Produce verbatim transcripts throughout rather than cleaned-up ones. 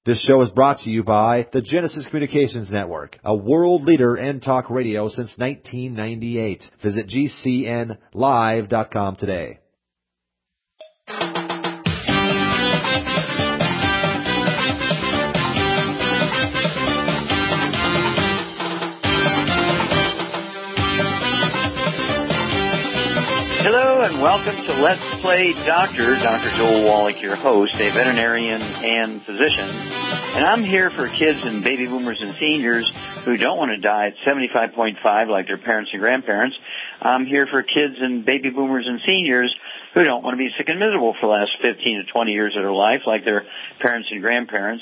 This show is brought to you by the Genesis Communications Network, a world leader in talk radio since nineteen ninety-eight. Visit G C N live dot com today. Hello and welcome to Let's Play Doctor. Doctor Joel Wallach, your host, a veterinarian and physician. And I'm here for kids and baby boomers and seniors who don't want to die at seventy-five point five like their parents and grandparents. I'm here for kids and baby boomers and seniors who don't want to be sick and miserable for the last fifteen to twenty years of their life like their parents and grandparents.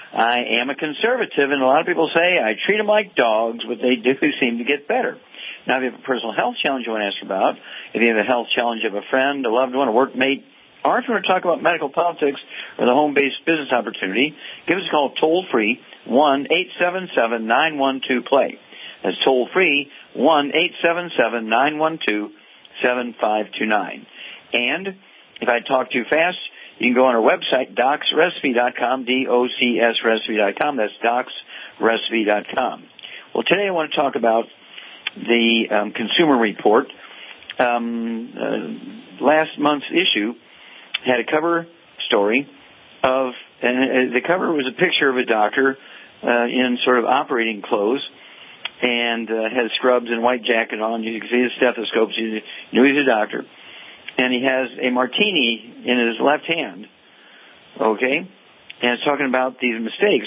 I am a conservative, and a lot of people say I treat them like dogs, but they do seem to get better. Now, if you have a personal health challenge you want to ask about, if you have a health challenge of a friend, a loved one, a workmate, or if you want to talk about medical politics or the home-based business opportunity, give us a call toll-free, one eight seven seven, nine one two, play. That's toll-free, one eight seven seven, nine one two, seven five two nine. And if I talk too fast, you can go on our website, docs recipe dot com, D O C S recipe dot com. That's docs recipe dot com. Well, today I want to talk about the um, Consumer Report. Um, uh, last month's issue had a cover story of, and the cover was a picture of a doctor uh, in sort of operating clothes and uh, has scrubs and white jacket on. You can see his stethoscopes. You knew he's a doctor. And he has a martini in his left hand, okay? And it's talking about these mistakes.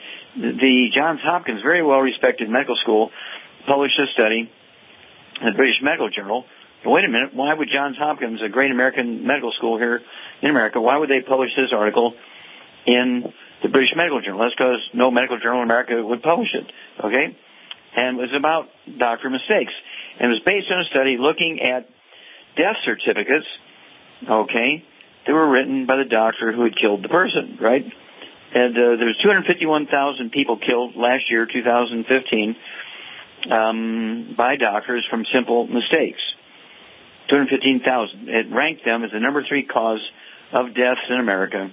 The Johns Hopkins, very well-respected medical school, published a study in the British Medical Journal. But wait a minute, why would Johns Hopkins, a great American medical school here in America, why would they publish this article in the British Medical Journal? That's because no medical journal in America would publish it, okay? And it was about doctor mistakes. And it was based on a study looking at death certificates, okay, that were written by the doctor who had killed the person, right? And uh, there was two hundred fifty-one thousand people killed last year, two thousand fifteen, um, by doctors from simple mistakes. two hundred fifteen thousand. It ranked them as the number three cause of deaths in America,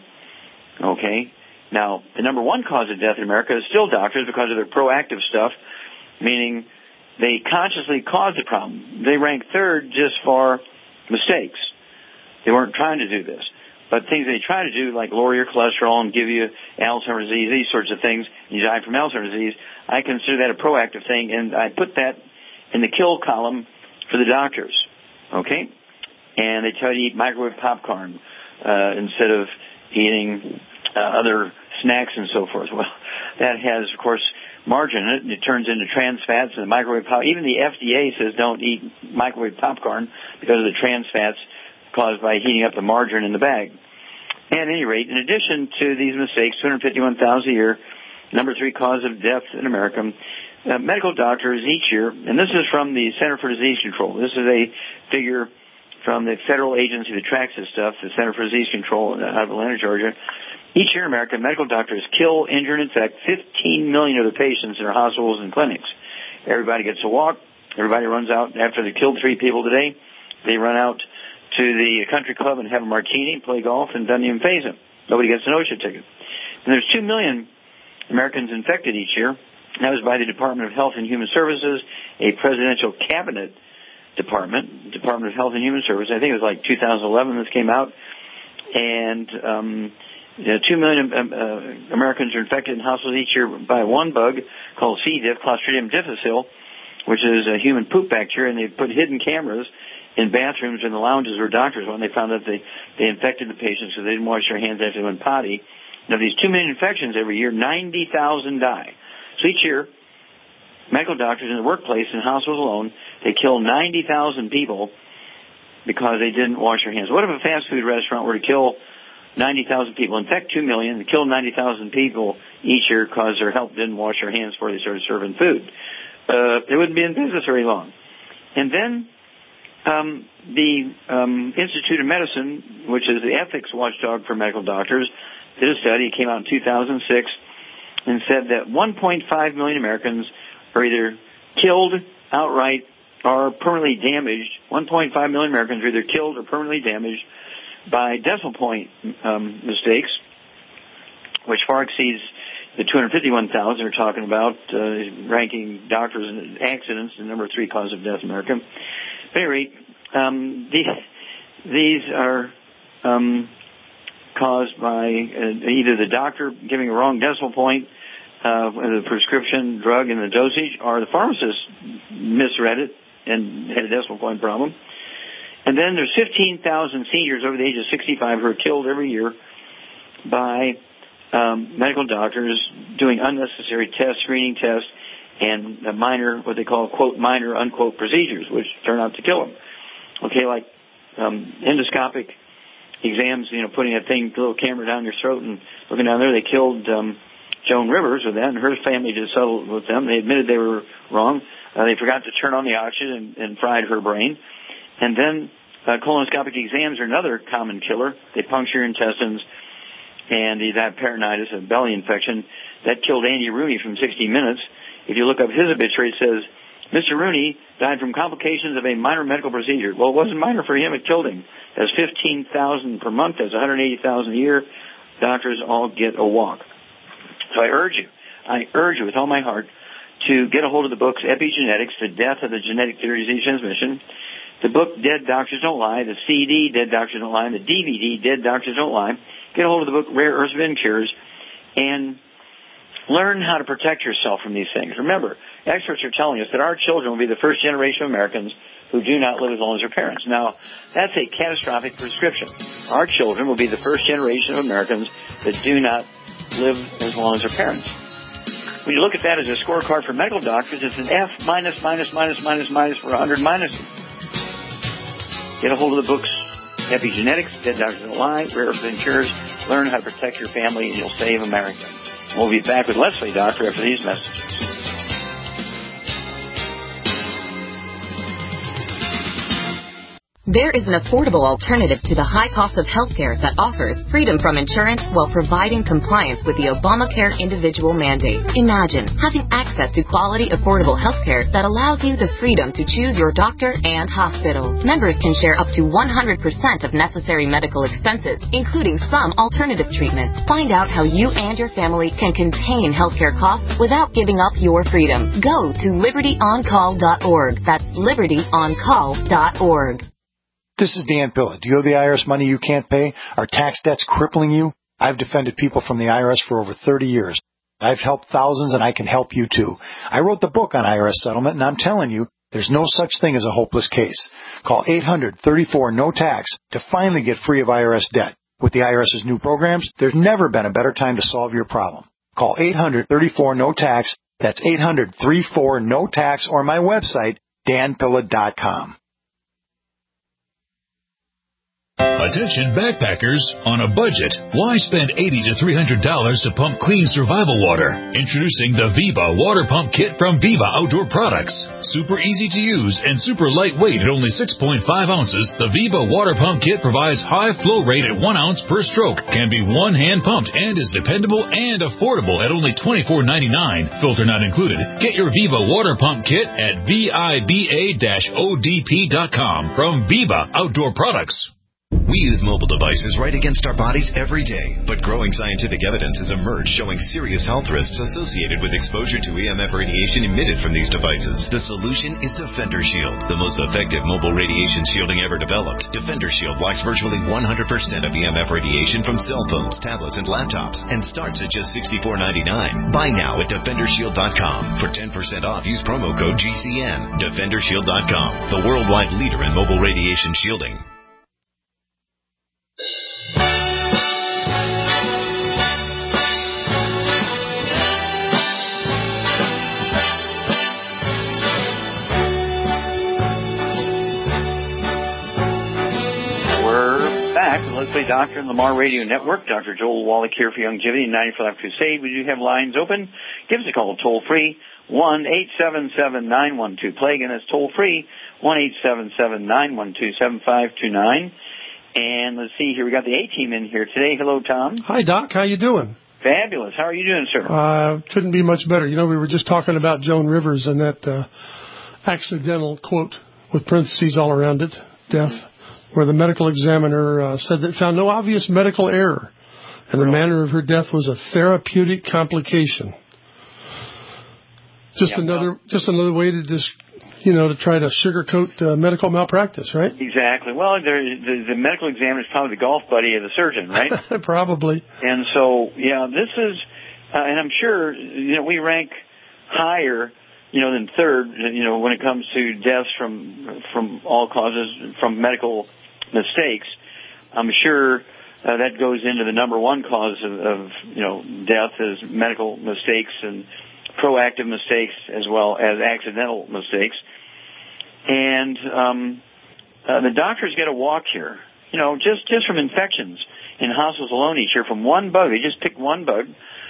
okay? Now, the number one cause of death in America is still doctors because of their proactive stuff, meaning they consciously caused the problem. They rank third just for mistakes. They weren't trying to do this. But things they try to do, like lower your cholesterol and give you Alzheimer's disease, these sorts of things, and you die from Alzheimer's disease, I consider that a proactive thing, and I put that in the kill column for the doctors, okay? And they tell you to eat microwave popcorn uh, instead of eating uh, other snacks and so forth. Well, that has, of course, margarine in it, and it turns into trans fats and the microwave pop. Even the F D A says don't eat microwave popcorn because of the trans fats caused by heating up the margarine in the bag. And at any rate, in addition to these mistakes, two hundred fifty-one thousand a year, number three cause of death in America, uh, medical doctors each year, and this is from the Center for Disease Control. This is a figure from the federal agency that tracks this stuff, the Center for Disease Control out of Atlanta, Georgia. Each year in America, medical doctors kill, injure, and infect fifteen million of their patients in their hospitals and clinics. Everybody gets a walk. Everybody runs out. After they killed three people today, they run out to the country club and have a martini, play golf, and doesn't even faze them. Nobody gets an OSHA ticket. And there's two million Americans infected each year. That was by the Department of Health and Human Services, a presidential cabinet department, Department of Health and Human Services. I think it was like two thousand eleven this came out. And um, you know, two million um, uh, Americans are infected in hospitals each year by one bug called C. diff, Clostridium difficile, which is a human poop bacteria, and they put hidden cameras in bathrooms and the lounges where doctors went. They found that they, they infected the patients because they didn't wash their hands after they went potty. Now, these two million infections every year, ninety thousand die. So each year, medical doctors in the workplace and hospitals alone, they kill ninety thousand people because they didn't wash their hands. What if a fast food restaurant were to kill ninety thousand people, infect two million, and kill ninety thousand people each year because their health didn't wash their hands before they started serving food? Uh, they wouldn't be in business very long. And then um, the um, Institute of Medicine, which is the ethics watchdog for medical doctors, did a study. It came out in two thousand six and said that one point five million Americans are either killed outright or permanently damaged. one point five million Americans are either killed or permanently damaged by decimal point um, mistakes which far exceeds the two hundred fifty-one thousand they're talking about, uh, ranking doctors and accidents the number three cause of death in America. At any rate, um, these, these are um, caused by uh, either the doctor giving a wrong decimal point of uh, the prescription drug and the dosage, or the pharmacist misread it and had a decimal point problem. And then there's fifteen thousand seniors over the age of sixty-five who are killed every year by um, medical doctors doing unnecessary tests, screening tests, and uh, minor, what they call, quote, minor, unquote, procedures, which turn out to kill them. Okay, like um, endoscopic exams, you know, putting a thing, a little camera down your throat and looking down there. They killed um, Joan Rivers with that, and her family just settled with them. They admitted they were wrong. Uh, they forgot to turn on the oxygen and, and fried her brain. And then uh, colonoscopic exams are another common killer. They puncture your intestines, and that peritonitis, a belly infection, that killed Andy Rooney from sixty minutes. If you look up his obituary, it says, Mister Rooney died from complications of a minor medical procedure. Well, it wasn't minor for him. It killed him. That's fifteen thousand per month. That's one hundred eighty thousand a year. Doctors all get a walk. So I urge you, I urge you with all my heart to get a hold of the books Epigenetics, The Death of the Genetic Theory of Disease Transmission, the book Dead Doctors Don't Lie, the C D Dead Doctors Don't Lie, and the D V D Dead Doctors Don't Lie. Get a hold of the book Rare Earths of Cures and learn how to protect yourself from these things. Remember, experts are telling us that our children will be the first generation of Americans who do not live as long as their parents. Now, that's a catastrophic prescription. Our children will be the first generation of Americans that do not live as long as their parents. When you look at that as a scorecard for medical doctors, it's an F minus, minus, minus, minus, minus for one hundred minuses. Get a hold of the books Epigenetics, Dead Doctors Don't Lie, Rare Earths and Cures. Learn how to protect your family, and you'll save America. We'll be back with Leslie, Doctor, after these messages. There is an affordable alternative to the high cost of healthcare that offers freedom from insurance while providing compliance with the Obamacare individual mandate. Imagine having access to quality, affordable healthcare that allows you the freedom to choose your doctor and hospital. Members can share up to one hundred percent of necessary medical expenses, including some alternative treatments. Find out how you and your family can contain healthcare costs without giving up your freedom. Go to liberty on call dot org. That's liberty on call dot org. This is Dan Pilla. Do you owe the I R S money you can't pay? Are tax debts crippling you? I've defended people from the I R S for over thirty years. I've helped thousands, and I can help you too. I wrote the book on I R S settlement, and I'm telling you, there's no such thing as a hopeless case. Call eight hundred, thirty-four, no tax to finally get free of I R S debt. With the IRS's new programs, there's never been a better time to solve your problem. Call eight hundred, thirty-four, no tax. That's eight hundred, thirty-four, no tax, or my website, dan pilla dot com. Attention backpackers on a budget. Why spend eighty to three hundred dollars to pump clean survival water? Introducing the Viva Water Pump Kit from Viva Outdoor Products. Super easy to use and super lightweight at only six point five ounces, the Viva Water Pump Kit provides high flow rate at one ounce per stroke, can be one hand pumped, and is dependable and affordable at only twenty-four ninety-nine. Filter not included. Get your Viva Water Pump Kit at viba dash o d p dot com from Viva Outdoor Products. We use mobile devices right against our bodies every day, but growing scientific evidence has emerged showing serious health risks associated with exposure to E M F radiation emitted from these devices. The solution is Defender Shield, the most effective mobile radiation shielding ever developed. Defender Shield blocks virtually one hundred percent of E M F radiation from cell phones, tablets, and laptops, and starts at just sixty-four ninety-nine. Buy now at defender shield dot com. For ten percent off, use promo code G C N. defender shield dot com, the worldwide leader in mobile radiation shielding. Let's Play Doctor and Lamar Radio Network. Doctor Joel Wallach here for Longevity and ninety for Life Crusade. We do have lines open. Give us a call toll free, one eight seven seven nine one two plague, and that's toll free, one eight seven seven nine one two seven five two nine. And let's see here, we got the A-team in here today. Hello, Tom. Hi, Doc. How you doing? Fabulous. How are you doing, sir? Uh, couldn't be much better. You know, we were just talking about Joan Rivers and that uh, accidental quote with parentheses all around it, death, where the medical examiner uh, said that found no obvious medical error. And the manner of her death was a therapeutic complication. Just yeah, another, well, just another way to just, you know, to try to sugarcoat uh, medical malpractice, right? Exactly. Well, the, the medical examiner is probably the golf buddy of the surgeon, right? Probably. And so, yeah, this is, uh, and I'm sure, you know, we rank higher, you know, than third, you know, when it comes to deaths from from all causes, from medical mistakes. I'm sure uh, that goes into the number one cause of, of, you know, death is medical mistakes and proactive mistakes as well as accidental mistakes. And um, uh, the doctors get a walk here, you know, just, just from infections in hospitals alone each year from one bug. They just pick one bug.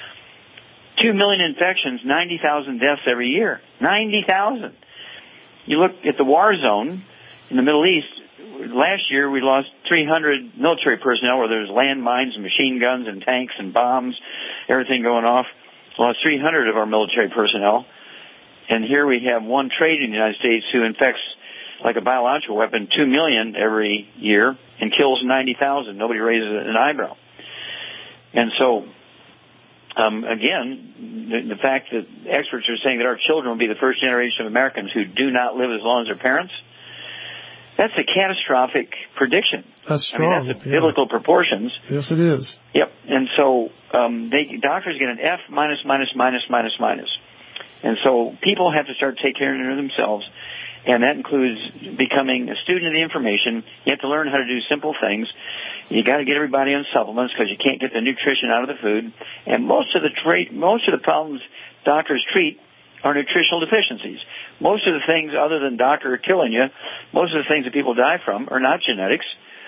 Two million infections, ninety thousand deaths every year. ninety thousand. You look at the war zone in the Middle East. Last year we lost three hundred military personnel where there was landmines and machine guns and tanks and bombs, everything going off. Lost three hundred of our military personnel. And here we have one trade in the United States who infects like a biological weapon two million every year and kills ninety thousand. Nobody raises an eyebrow. And so, um, again, the, the fact that experts are saying that our children will be the first generation of Americans who do not live as long as their parents, that's a catastrophic prediction. That's strong. I mean, that's yeah. biblical proportions. Yes, it is. Yep. And so um, they doctors get an F minus, minus, minus, minus, minus. And so people have to start taking care of themselves, and that includes becoming a student of the information. You have to learn how to do simple things. You got to get everybody on supplements because you can't get the nutrition out of the food. And most of the tra- most of the problems doctors treat are nutritional deficiencies. Most of the things other than doctor killing you, most of the things that people die from are not genetics,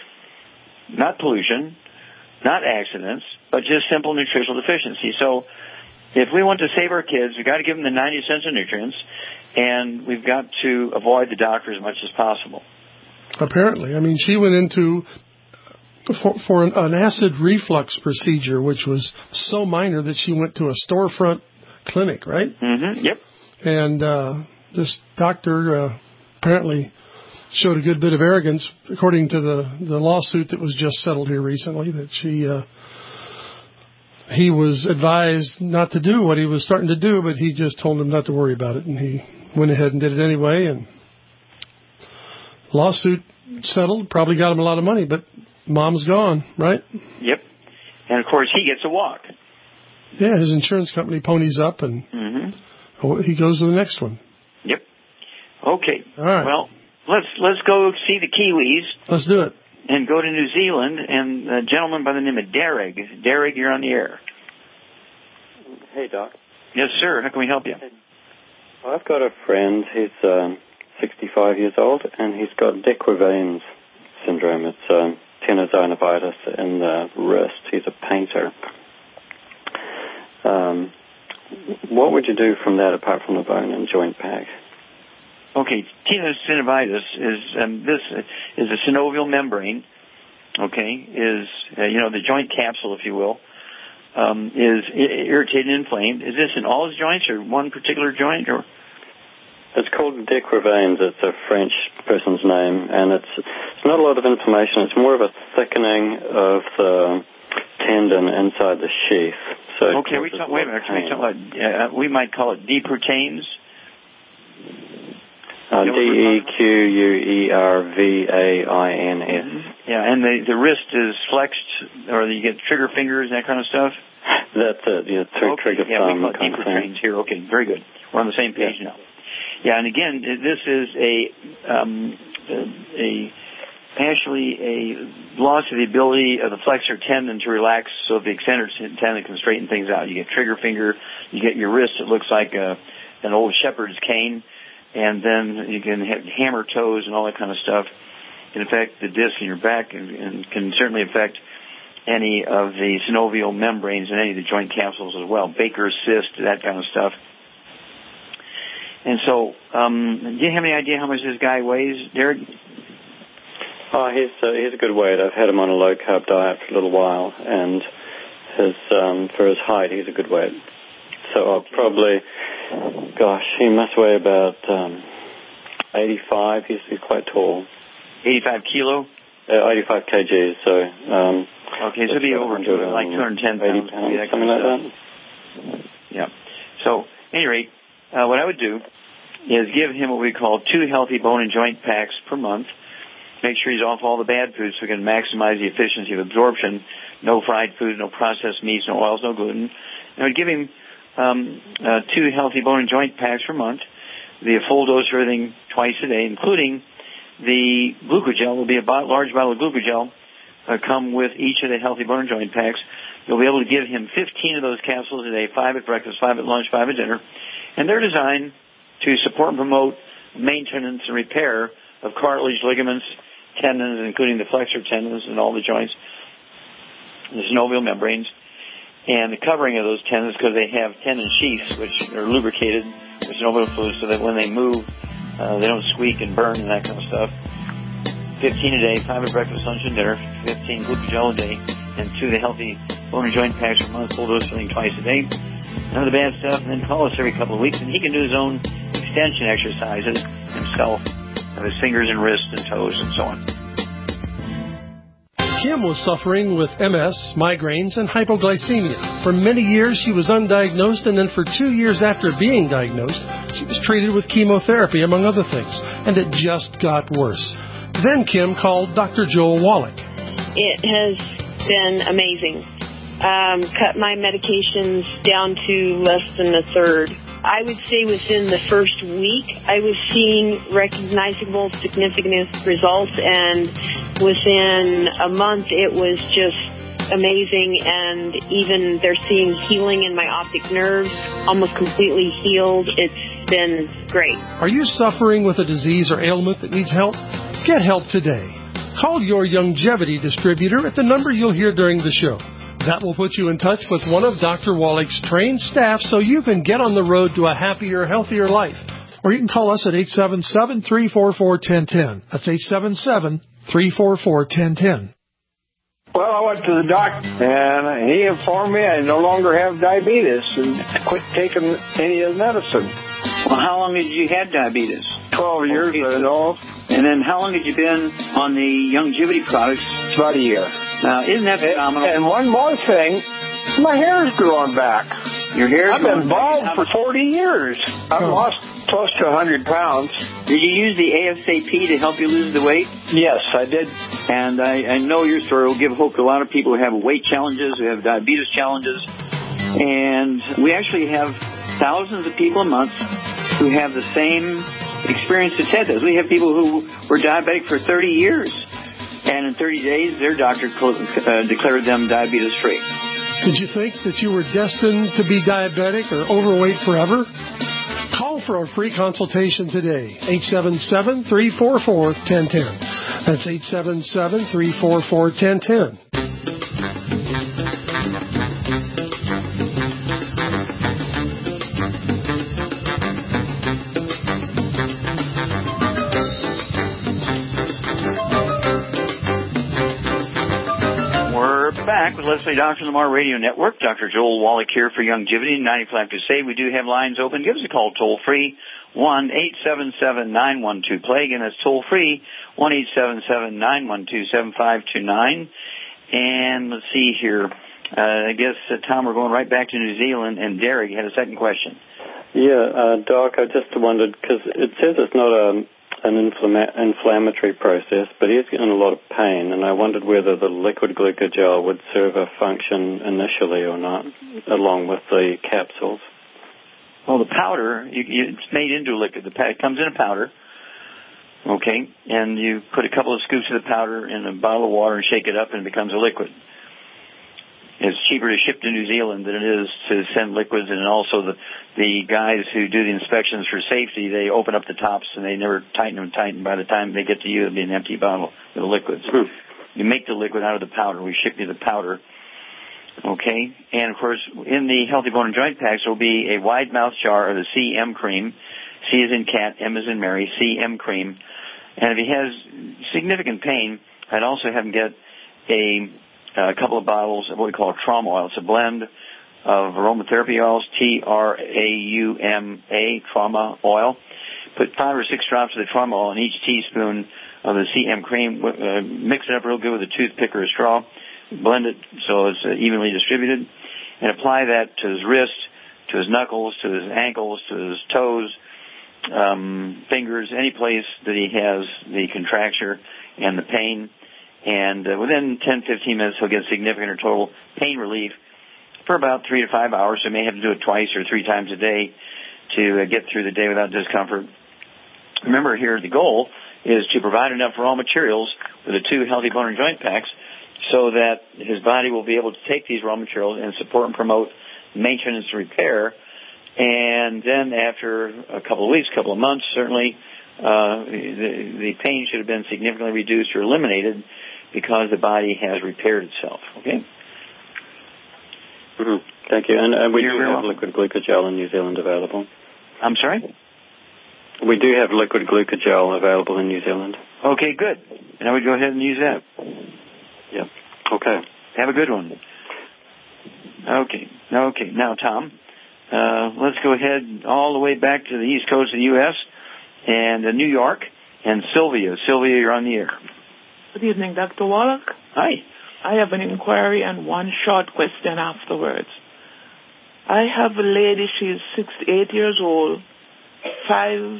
not pollution, not accidents, but just simple nutritional deficiency. So if we want to save our kids, we've got to give them the ninety essential nutrients, and we've got to avoid the doctor as much as possible. Apparently. I mean, she went into, for, for an, an acid reflux procedure, which was so minor that she went to a storefront clinic, right? Mm-hmm. Yep. And uh, this doctor uh, apparently showed a good bit of arrogance, according to the, the lawsuit that was just settled here recently, that she uh, he was advised not to do what he was starting to do, but he just told him not to worry about it, and he went ahead and did it anyway, and lawsuit settled, probably got him a lot of money, but mom's gone, right? Yep. And, of course, he gets a walk. Yeah, his insurance company ponies up, and mm-hmm. he goes to the next one. Yep. Okay. All right. Well, let's let's go see the Kiwis. Let's do it. And go to New Zealand, and a gentleman by the name of Derek. Derek, you're on the air. Hey, Doc. Yes, sir. How can we help you? Well, I've got a friend. He's um, sixty-five years old, and he's got de Quervain's syndrome. It's um, tenosynovitis in the wrist. He's a painter. Um, what would you do from that apart from the bone and joint pack? Okay, tenosynovitis is um, this is a synovial membrane. Okay, is uh, you know the joint capsule, if you will, um, is irritated and inflamed. Is this in all his joints or one particular joint? Or it's called de Quervain's. It's a French person's name, and it's it's not a lot of inflammation. It's more of a thickening of the tendon inside the sheath. So okay, we talk, wait a minute. We, talk about, uh, we might call it deprotains. Uh, D E Q U E R V A I N S. Yeah, and the, the wrist is flexed, or you get trigger fingers, that kind of stuff? That's it, yeah, tr- okay. trigger yeah, thumb. Yeah, we call it deprotains here. Okay, very good. We're on the same page yeah. now. Yeah, and again, this is a, um, a, actually a loss of the ability of the flexor tendon to relax so the extender tendon can straighten things out. You get trigger finger, you get your wrist, it looks like a, an old shepherd's cane, and then you can have hammer toes and all that kind of stuff. It can affect the disc in your back and, and can certainly affect any of the synovial membranes and any of the joint capsules as well. Baker's cyst, that kind of stuff. And so, um, do you have any idea how much this guy weighs, Derek? Oh, he's uh, he's a good weight. I've had him on a low carb diet for a little while, and his um, for his height, he's a good weight. So I'll probably, gosh, he must weigh about um, eighty-five. He's, he's quite tall. eighty-five kilo? uh, eighty-five kilograms. So um, okay, so it'd be over to like two hundred ten pounds, pounds that something kind of like stuff. that. Yeah. So, at any rate, uh, what I would do is give him what we call two healthy bone and joint packs per month. Make sure he's off all the bad foods so we can maximize the efficiency of absorption. No fried food, no processed meats, no oils, no gluten. And I would give him um, uh, two healthy bone and joint packs per month. The full dose of everything twice a day, including the glucogel. Will be a bo- large bottle of glucogel uh, come with each of the healthy bone and joint packs. You'll be able to give him fifteen of those capsules a day, five at breakfast, five at lunch, five at dinner. And they're designed to support and promote maintenance and repair of cartilage, ligaments, tendons, including the flexor tendons and all the joints, the synovial membranes, and the covering of those tendons because they have tendon sheaths which are lubricated with synovial fluid so that when they move, uh, they don't squeak and burn and that kind of stuff. fifteen a day, five at breakfast, lunch, and dinner, fifteen glucogel a day, and two of the healthy bone and joint packs per month, full dose filling twice a day. None of the bad stuff, and then call us every couple of weeks, and he can do his own extension exercises himself of his fingers and wrists and toes and so on. Kim was suffering with M S, migraines, and hypoglycemia. For many years, she was undiagnosed, and then for two years after being diagnosed, she was treated with chemotherapy, among other things, and it just got worse. Then Kim called Doctor Joel Wallach. It has been amazing. Um, cut my medications down to less than a third. I would say within the first week, I was seeing recognizable, significant results, and within a month, it was just amazing, and even they're seeing healing in my optic nerves, almost completely healed. It's been great. Are you suffering with a disease or ailment that needs help? Get help today. Call your Youngevity distributor at the number you'll hear during the show. That will put you in touch with one of Doctor Wallach's trained staff so you can get on the road to a happier, healthier life. Or you can call us at eight seven seven, three four four, one zero one zero. That's eight seven seven, three four four, one zero one zero. Well, I went to the doctor, and he informed me I no longer have diabetes and quit taking any of the medicine. Well, how long had you had diabetes? Twelve years, I know. And then how long had you been on the Youngevity products? It's about a year. Now, isn't that phenomenal? And one more thing, my hair's growing back. Your hair's I've been bald for forty years. I've oh. lost close to one hundred pounds. Did you use the A S A P to help you lose the weight? Yes, I did. And I, I know your story will give hope to a lot of people who have weight challenges, who have diabetes challenges. And we actually have thousands of people a month who have the same experience that Ted does. We have people who were diabetic for thirty years. And in thirty days, their doctor uh, declared them diabetes-free. Did you think that you were destined to be diabetic or overweight forever? Call for a free consultation today. eight seven seven, three four four, one zero one zero. That's eight seven seven, three four four, one zero one zero. Back with Let's Play Doctor Lamar Radio Network. Doctor Joel Wallach here for Youngevity, ninety-five Crusade. We do have lines open. Give us a call toll free, one eight seven seven, nine one two, play. Again, that's toll free, one eight seven seven, nine one two, seven five two nine. And let's see here. Uh, I guess, uh, Tom, we're going right back to New Zealand, and Derek had a second question. Yeah, uh, Doc, I just wondered, because it says it's not a an inflama- inflammatory process, but he's in a lot of pain, and I wondered whether the liquid glucogel would serve a function initially or not, along with the capsules. Well, the powder, you, you, it's made into a liquid. The, it comes in a powder, okay, and you put a couple of scoops of the powder in a bottle of water and shake it up, and it becomes a liquid. It's cheaper to ship to New Zealand than it is to send liquids, and also the the guys who do the inspections for safety, they open up the tops and they never tighten them tight, and by the time they get to you, it'll be an empty bottle with the liquids. Hmm. You make the liquid out of the powder. We ship you the powder. Okay? And, of course, in the Healthy Bone and Joint Packs, there will be a wide mouth jar of the C M cream. C is in cat, M is in Mary, C M cream. And if he has significant pain, I'd also have him get a... a couple of bottles of what we call trauma oil. It's a blend of aromatherapy oils, T R A U M A, trauma oil. Put five or six drops of the trauma oil in each teaspoon of the C M cream, uh, mix it up real good with a toothpick or a straw, blend it so it's uh, evenly distributed, and apply that to his wrist, to his knuckles, to his ankles, to his toes, um, fingers, any place that he has the contracture and the pain. And uh, within ten, fifteen minutes, he'll get significant or total pain relief for about three to five hours. So he may have to do it twice or three times a day to uh, get through the day without discomfort. Remember here, the goal is to provide enough raw materials with the two healthy bone and joint packs so that his body will be able to take these raw materials and support and promote maintenance and repair. And then after a couple of weeks, a couple of months, certainly uh, the, the pain should have been significantly reduced or eliminated because the body has repaired itself. Okay? Mm-hmm. Thank you. And uh, we You're do have welcome. liquid glucogel in New Zealand available. I'm sorry? We do have liquid glucogel available in New Zealand. Okay, good. And I would go ahead and use that. Yep. Okay. Have a good one. Okay. Okay. Now, Tom, uh, let's go ahead all the way back to the East Coast of the U S and uh, New York and Sylvia. Sylvia, you're on the air. Good evening, Doctor Wallach. Hi. I have an inquiry and one short question afterwards. I have a lady, she's sixty-eight years old, five,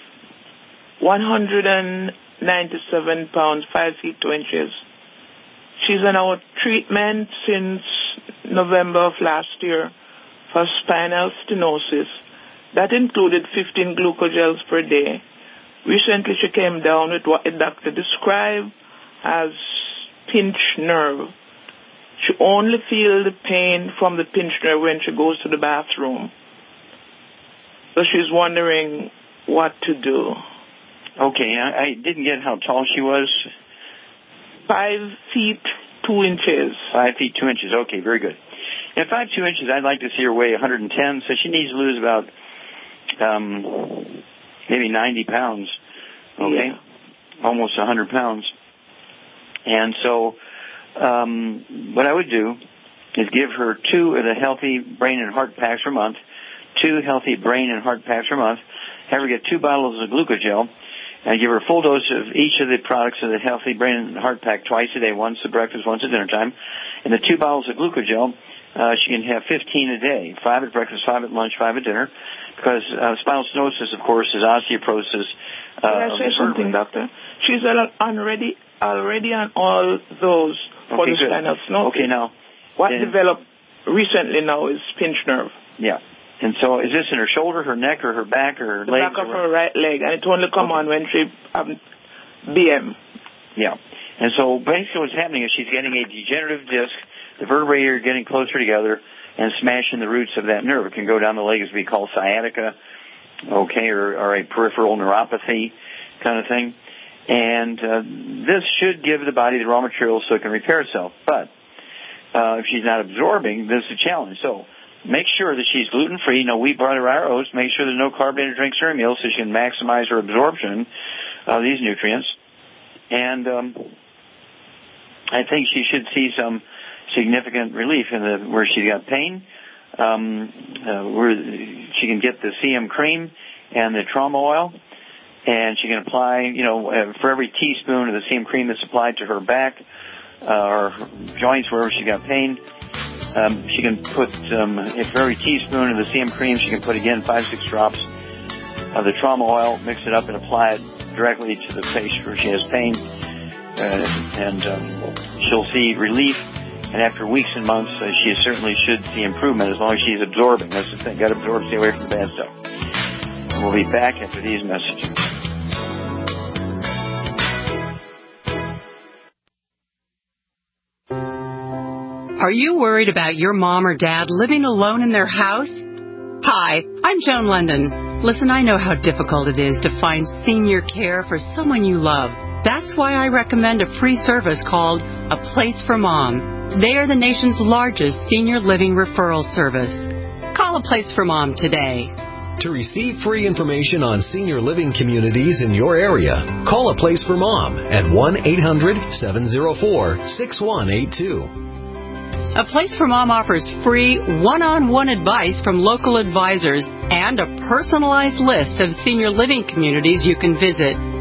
one hundred ninety-seven pounds, five feet, two inches. She's on our treatment since November of last year for spinal stenosis. That included fifteen glucogels per day. Recently she came down with what the doctor described as pinched nerve. She only feels the pain from the pinched nerve when she goes to the bathroom. So she's wondering what to do. Okay, I, I didn't get how tall she was. Five feet, two inches. Five feet, two inches. Okay, very good. At five, two inches, I'd like to see her weigh one hundred ten, so she needs to lose about um, maybe ninety pounds. Okay? Yeah. Almost one hundred pounds. And so um, what I would do is give her two of the healthy brain and heart packs per month, two healthy brain and heart packs per month, have her get two bottles of glucogel, and give her a full dose of each of the products of the healthy brain and heart pack twice a day, once at breakfast, once at dinner time. And the two bottles of glucogel, uh, she can have fifteen a day, five at breakfast, five at lunch, five at dinner, because uh, spinal stenosis, of course, is osteoporosis. Uh, Can I say something, doctor? She's already already on all those for okay, the good. spinal stenosis. Okay, now. What then, developed recently now is pinched nerve. Yeah. And so is this in her shoulder, her neck, or her back, or her the legs? The back of her right leg, and it only come okay. on when she um, B M. Yeah. And so basically what's happening is she's getting a degenerative disc. The vertebrae are getting closer together and smashing the roots of that nerve. It can go down the leg as we call sciatica, okay, or, or a peripheral neuropathy kind of thing. And uh, this should give the body the raw materials so it can repair itself. But uh, if she's not absorbing, this is a challenge. So make sure that she's gluten-free, no wheat, barley, rye, or oats. Make sure there's no carbonated drinks or meals so she can maximize her absorption of these nutrients. And um, I think she should see some significant relief in the where she's got pain. Um, uh, where she can get the C M cream and the trauma oil, and she can apply, you know, uh, for every teaspoon of the C M cream that's applied to her back uh, or her joints wherever she got pain. Um, she can put, um, if for every teaspoon of the C M cream, she can put again five, six drops of the trauma oil, mix it up, and apply it directly to the place where she has pain, uh, and um, she'll see relief. And after weeks and months, uh, she certainly should see improvement as long as she's absorbing. That's the thing. Got to absorb, stay away from the bad stuff. And we'll be back after these messages. Are you worried about your mom or dad living alone in their house? Hi, I'm Joan London. Listen, I know how difficult it is to find senior care for someone you love. That's why I recommend a free service called A Place for Mom. They are the nation's largest senior living referral service. Call A Place for Mom today. To receive free information on senior living communities in your area, call A Place for Mom at one eight hundred seven oh four six one eight two. A Place for Mom offers free one-on-one advice from local advisors and a personalized list of senior living communities you can visit.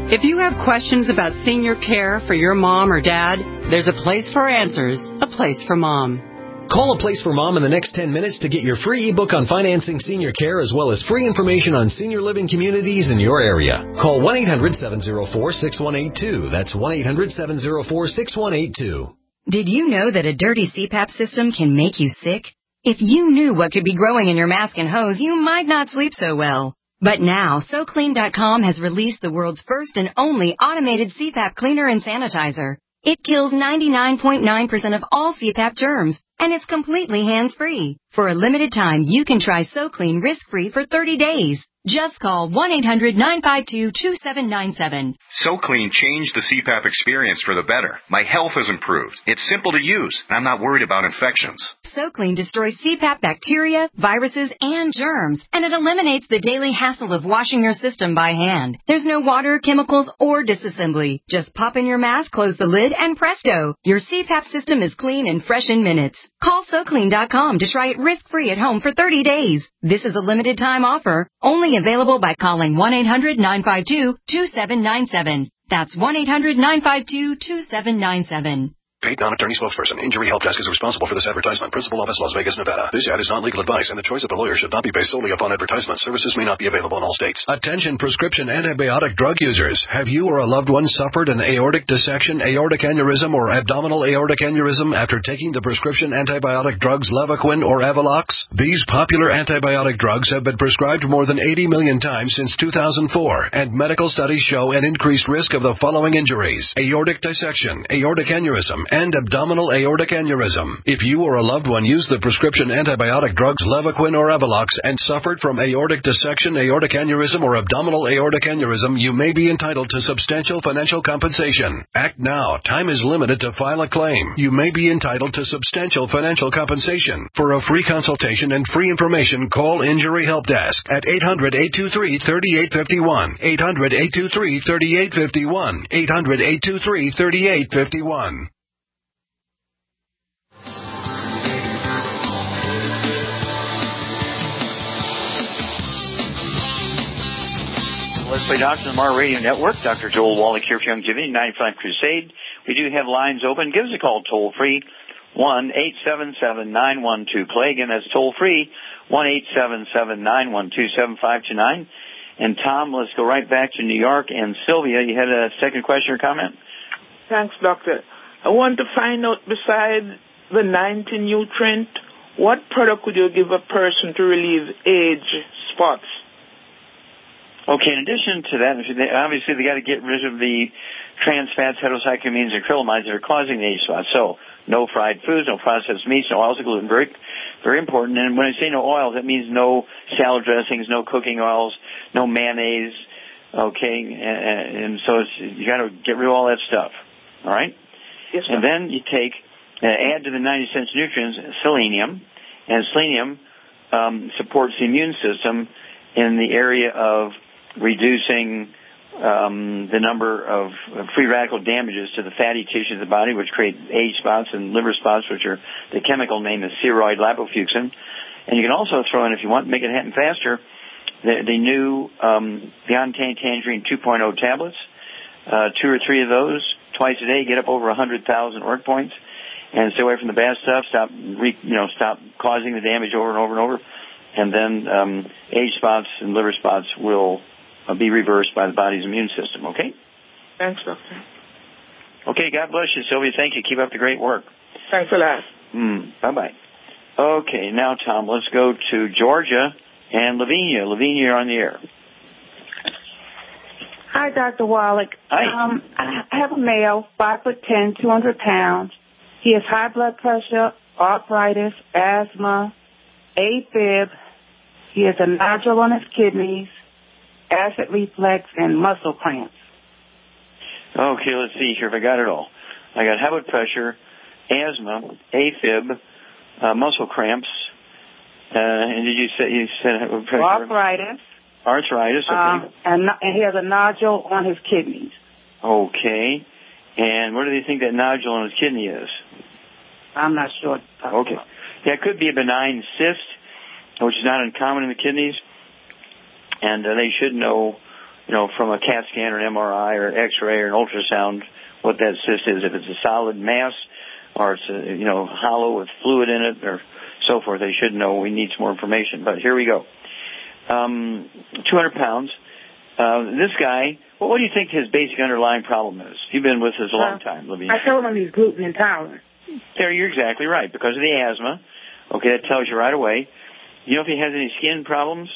If you have questions about senior care for your mom or dad, there's a place for answers, a place for mom. Call A Place for Mom in the next ten minutes to get your free ebook on financing senior care as well as free information on senior living communities in your area. Call one eight hundred seven oh four six one eight two. That's one eight hundred seven oh four six one eight two. Did you know that a dirty C PAP system can make you sick? If you knew what could be growing in your mask and hose, you might not sleep so well. But now, So Clean dot com has released the world's first and only automated C PAP cleaner and sanitizer. It kills ninety-nine point nine percent of all C PAP germs, and it's completely hands-free. For a limited time, you can try SoClean risk-free for thirty days. Just call one eight hundred nine five two two seven nine seven. SoClean changed the C PAP experience for the better. My health has improved. It's simple to use, and I'm not worried about infections. SoClean destroys C PAP bacteria, viruses, and germs, and it eliminates the daily hassle of washing your system by hand. There's no water, chemicals, or disassembly. Just pop in your mask, close the lid, and presto! Your C PAP system is clean and fresh in minutes. Call So Clean dot com to try it risk-free at home for thirty days. This is a limited time offer, only available by calling one eight hundred nine five two two seven nine seven. That's one eight hundred nine five two two seven nine seven. Paid non-attorney spokesperson. Injury Help Desk is responsible for this advertisement. Principal office, Las Vegas, Nevada. This ad is not legal advice, and the choice of the lawyer should not be based solely upon advertisement. Services may not be available in all states. Attention prescription antibiotic drug users. Have you or a loved one suffered an aortic dissection, aortic aneurysm, or abdominal aortic aneurysm after taking the prescription antibiotic drugs Levaquin or Avelox? These popular antibiotic drugs have been prescribed more than eighty million times since two thousand four, and medical studies show an increased risk of the following injuries: aortic dissection, aortic aneurysm, and abdominal aortic aneurysm. If you or a loved one used the prescription antibiotic drugs Levaquin or Avelox and suffered from aortic dissection, aortic aneurysm, or abdominal aortic aneurysm, you may be entitled to substantial financial compensation. Act now. Time is limited to file a claim. You may be entitled to substantial financial compensation. For a free consultation and free information, call Injury Help Desk at eight hundred eight two three three eight five one. eight hundred eight two three three eight five one. eight hundred eight two three three eight five one. Let's Play Doctor on the Mar Radio Network. Doctor Joel Wallach here for Youngevity, ninety-five Crusade. We do have lines open. Give us a call toll-free, one eight seven seven nine one two play. Again, that's toll-free, one eight seven seven nine one two seven five two nine. And Tom, let's go right back to New York. And Sylvia, you had a second question or comment? Thanks, Doctor. I want to find out, besides the ninety nutrient, what product would you give a person to relieve age spots? Okay, in addition to that, obviously they got to get rid of the trans fats, heterocyclamines, and acrylamides that are causing the age spots. So, no fried foods, no processed meats, no oils, gluten, very, very important. And when I say no oils, that means no salad dressings, no cooking oils, no mayonnaise. Okay, and, and so it's, you got to get rid of all that stuff. All right. Yes, sir. And then you take uh, add to the ninety sense nutrients selenium, and selenium um, supports the immune system in the area of reducing um, the number of free radical damages to the fatty tissues of the body, which create age spots and liver spots, which are the chemical name is steroid lipofuscin. And you can also throw in, if you want to make it happen faster, the, the new um, Beyond Tangerine two point oh tablets. Uh, two or three of those twice a day get up over one hundred thousand work points. And stay away from the bad stuff. Stop, re, you know, stop causing the damage over and over and over. And then um, age spots and liver spots will uh, be reversed by the body's immune system. Okay. Thanks, Doctor. Okay. God bless you, Sylvia. Thank you. Keep up the great work. Thanks a lot. Mm, bye bye. Okay. Now, Tom, let's go to Georgia and Lavinia. Lavinia, you're on the air. Hi, Doctor Wallach. Hi. Um, I have a male, five foot ten, two hundred pounds. He has high blood pressure, arthritis, asthma, AFib. He has a nodule on his kidneys, acid reflux, and muscle cramps. Okay, let's see here if I got it all. I got high blood pressure, asthma, AFib, uh, muscle cramps, uh, and did you say you said high blood pressure? Arthritis. Arthritis, okay. Um, and, and he has a nodule on his kidneys. Okay. And what do they think that nodule on his kidney is? I'm not sure. Okay. Yeah, it could be a benign cyst, which is not uncommon in the kidneys. And uh, they should know you know, from a CAT scan or an M R I or X-ray or an ultrasound, what that cyst is. If it's a solid mass or it's, a, you know, hollow with fluid in it or so forth, they should know. We need some more information. But here we go. Um, two hundred pounds. Uh, this guy, well, what do you think his basic underlying problem is? You've been with us a long time, Lavinia. I told him he's gluten intolerant. There, you're exactly right. Because of the asthma. Okay, that tells you right away. You know if he has any skin problems?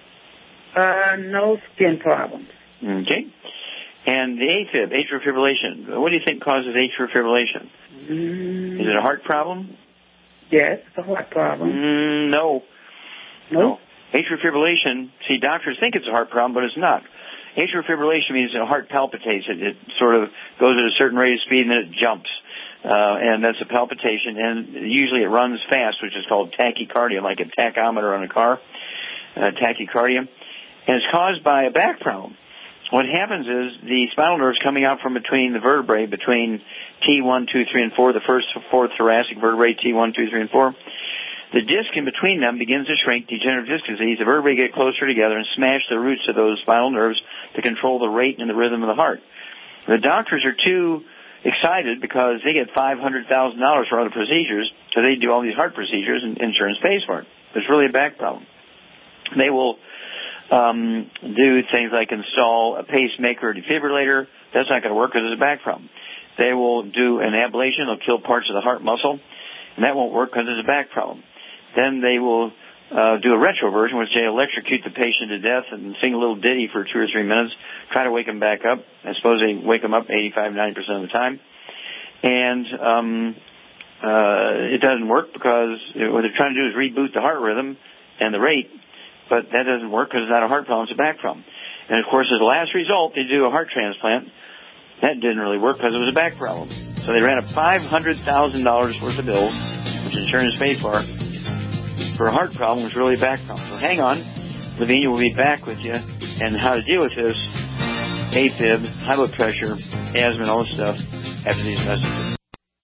Uh, no skin problems. Okay. And the AFib, atrial fibrillation. What do you think causes atrial fibrillation? Mm. Is it a heart problem? Yes, it's a heart problem. Mm, no. No. No. Atrial fibrillation, see, doctors think it's a heart problem, but it's not. Atrial fibrillation means the heart palpitates. It, it sort of goes at a certain rate of speed and then it jumps. Uh, and that's a palpitation. And usually it runs fast, which is called tachycardia, like a tachometer on a car, uh, tachycardia. And it's caused by a back problem. What happens is the spinal nerves coming out from between the vertebrae, between T one, two, three, and four, the first four thoracic vertebrae, T one, two, three, and four, the disc in between them begins to shrink, degenerative disc disease. The vertebrae get closer together and smash the roots of those spinal nerves to control the rate and the rhythm of the heart. The doctors are too excited because they get five hundred thousand dollars for other procedures, so they do all these heart procedures and insurance pays for it. It's really a back problem. They will um, do things like install a pacemaker or defibrillator. That's not going to work because it's a back problem. They will do an ablation. They'll kill parts of the heart muscle, and that won't work because it's a back problem. Then they will uh, do a retroversion, which they electrocute the patient to death and sing a little ditty for two or three minutes, try to wake them back up. I suppose they wake them up eighty-five, ninety percent of the time. And um, uh, it doesn't work because what they're trying to do is reboot the heart rhythm and the rate, but that doesn't work because it's not a heart problem, it's a back problem. And, of course, as a last result, they do a heart transplant. That didn't really work because it was a back problem. So they ran up five hundred thousand dollars worth of bills, which insurance paid for, for a heart problem was really a back problem. So hang on. Lavinia will be back with you and how to deal with this, AFib, high blood pressure, asthma, and all this stuff after these messages.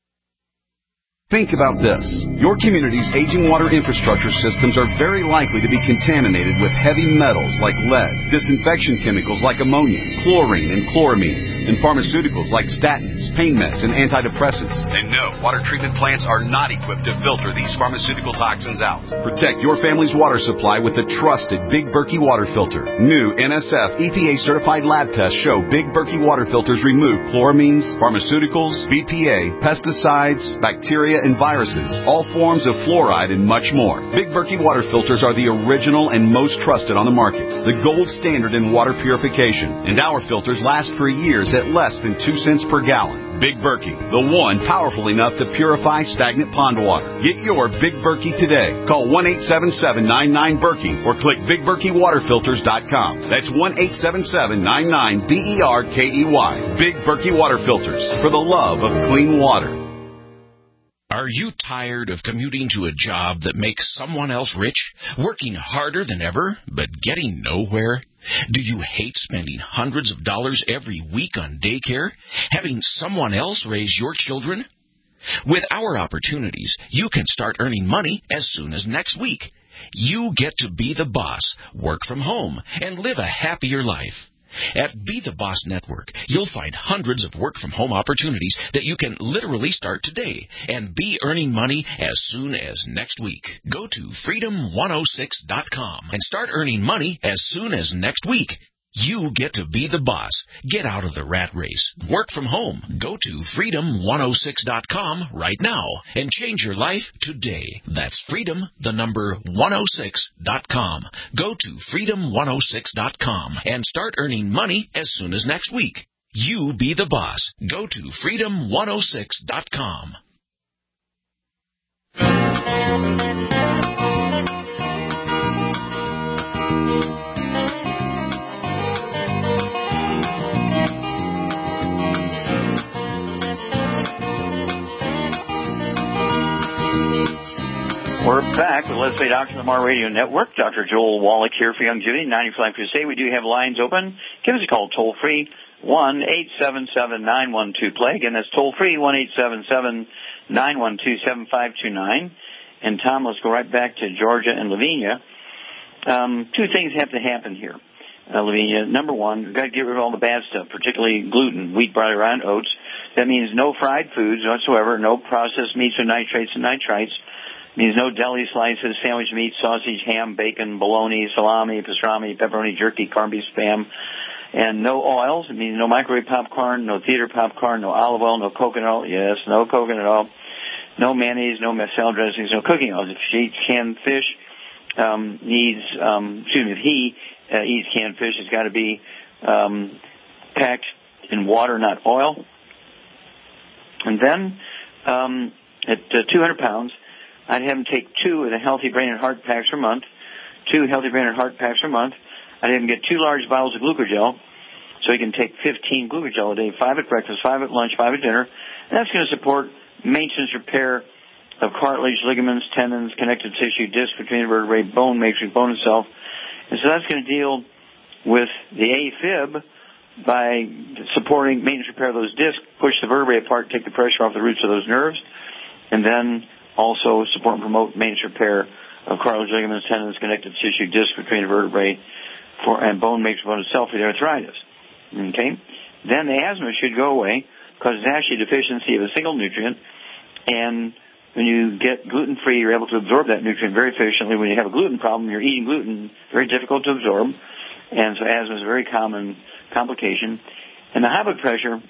Think about this. Your community's aging water infrastructure systems are very likely to be contaminated with heavy metals like lead, disinfection chemicals like ammonia, chlorine and chloramines, and pharmaceuticals like statins, pain meds, and antidepressants. And no, water treatment plants are not equipped to filter these pharmaceutical toxins out. Protect your family's water supply with the trusted Big Berkey water filter. New N S F E P A-certified lab tests show Big Berkey water filters remove chloramines, pharmaceuticals, B P A, pesticides, bacteria, and viruses, all forms of fluoride, and much more. Big Berkey water filters are the original and most trusted on the market, the gold standard in water purification, and our filters last for years at less than two cents per gallon. Big Berkey, the one powerful enough to purify stagnant pond water. Get your Big Berkey today. Call one eight seven seven, nine nine, Berkey or click big berkey water filters dot com. That's one eight seven seven, nine nine, B E R K E Y. Big Berkey water filters, for the love of clean water. Are you tired of commuting to a job that makes someone else rich, working harder than ever, but getting nowhere? Do you hate spending hundreds of dollars every week on daycare, having someone else raise your children? With our opportunities, you can start earning money as soon as next week. You get to be the boss, work from home, and live a happier life. At Be the Boss Network, you'll find hundreds of work-from-home opportunities that you can literally start today and be earning money as soon as next week. Go to freedom one oh six dot com and start earning money as soon as next week. You get to be the boss. Get out of the rat race. Work from home. Go to freedom one oh six dot com right now and change your life today. That's freedom, the number one oh six dot com. Go to freedom one oh six dot com and start earning money as soon as next week. You be the boss. Go to freedom one oh six dot com. We're back with Let's Play Doctor Lamar Radio Network. Doctor Joel Wallach here for Youngevity, ninety-five Crusade. We do have lines open. Give us a call toll-free, one eight seven seven, nine one two, play. Again, that's toll-free, one eight seven seven, nine one two, seven five two nine. And, Tom, let's go right back to Georgia and Lavinia. Um, two things have to happen here. uh, Lavinia. Number one, we've got to get rid of all the bad stuff, particularly gluten, wheat, barley, rye, and oats. That means no fried foods whatsoever, no processed meats or nitrates and nitrites. It means no deli slices, sandwich meat, sausage, ham, bacon, bologna, salami, pastrami, pepperoni, jerky, corned beef, spam, and no oils. It means no microwave popcorn, no theater popcorn, no olive oil, no coconut oil. Yes, no coconut oil. No mayonnaise, no salad dressings, no cooking oils. If she eats canned fish, um, needs, um, excuse me, if he uh, eats canned fish, it's got to be um, packed in water, not oil. And then um, at uh, two hundred pounds, I'd have him take two of the Healthy Brain and Heart packs per month, two Healthy Brain and Heart packs per month. I'd have him get two large bottles of Glucogel, so he can take fifteen Glucogel a day, five at breakfast, five at lunch, five at dinner. And that's going to support maintenance repair of cartilage, ligaments, tendons, connective tissue, disc between the vertebrae, bone matrix, bone itself. And so that's going to deal with the AFib by supporting maintenance repair of those discs, push the vertebrae apart, take the pressure off the roots of those nerves, and then also support and promote maintenance repair of cartilage, ligaments, tendons, connective tissue, disc between the vertebrae, for, and bone matrix, bone itself for the arthritis. Okay? Then the asthma should go away, because it's actually a deficiency of a single nutrient, and when you get gluten-free, you're able to absorb that nutrient very efficiently. When you have a gluten problem, you're eating gluten, very difficult to absorb, and so asthma is a very common complication. And the high blood pressure,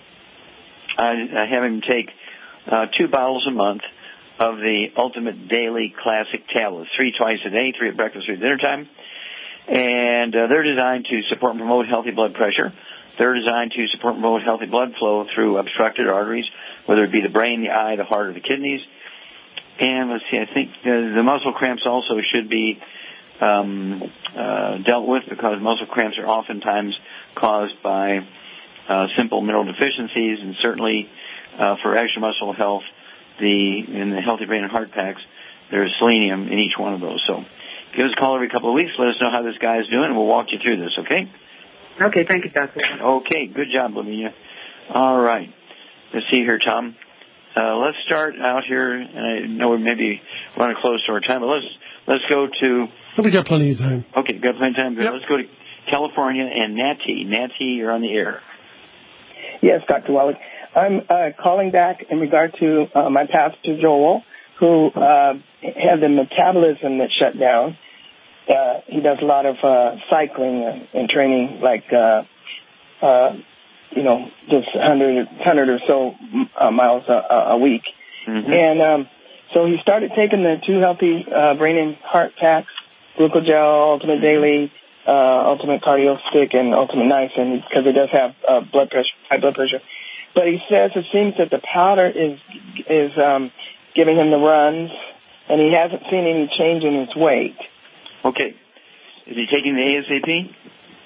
I, I have him take uh, two bottles a month of the Ultimate Daily Classic tablets, three twice a day, three at breakfast, three at dinner time, and uh, they're designed to support and promote healthy blood pressure. They're designed to support and promote healthy blood flow through obstructed arteries, whether it be the brain, the eye, the heart, or the kidneys. And let's see, I think the, the muscle cramps also should be um, uh, dealt with, because muscle cramps are oftentimes caused by uh, simple mineral deficiencies, and certainly uh, for extra muscle health, the in the Healthy Brain and Heart packs, there's selenium in each one of those. So give us a call every couple of weeks. Let us know how this guy is doing, and we'll walk you through this, okay? Okay, thank you, Doctor. Okay, good job, Lavinia. All right. Let's see here, Tom. Uh, let's start out here, and I know we maybe running close to our time, but let's let's go to... We got plenty of time. Okay, got plenty of time. Good. Yep. Let's go to California and Natty. Natty, you're on the air. Yes, Doctor Wallach. I'm uh, calling back in regard to uh, my pastor, Joel, who uh, had the metabolism that shut down. Uh, he does a lot of uh, cycling and training, like, uh, uh, you know, just one hundred, one hundred or so uh, miles a, a week. Mm-hmm. And um, so he started taking the two Healthy uh, Brain and Heart packs, Glucogel, Ultimate Daily, uh, Ultimate Cardio Stick, and Ultimate Niacin, because it does have uh, blood pressure, high blood pressure. But he says it seems that the powder is is um, giving him the runs, and he hasn't seen any change in his weight. Okay. Is he taking the A S A P?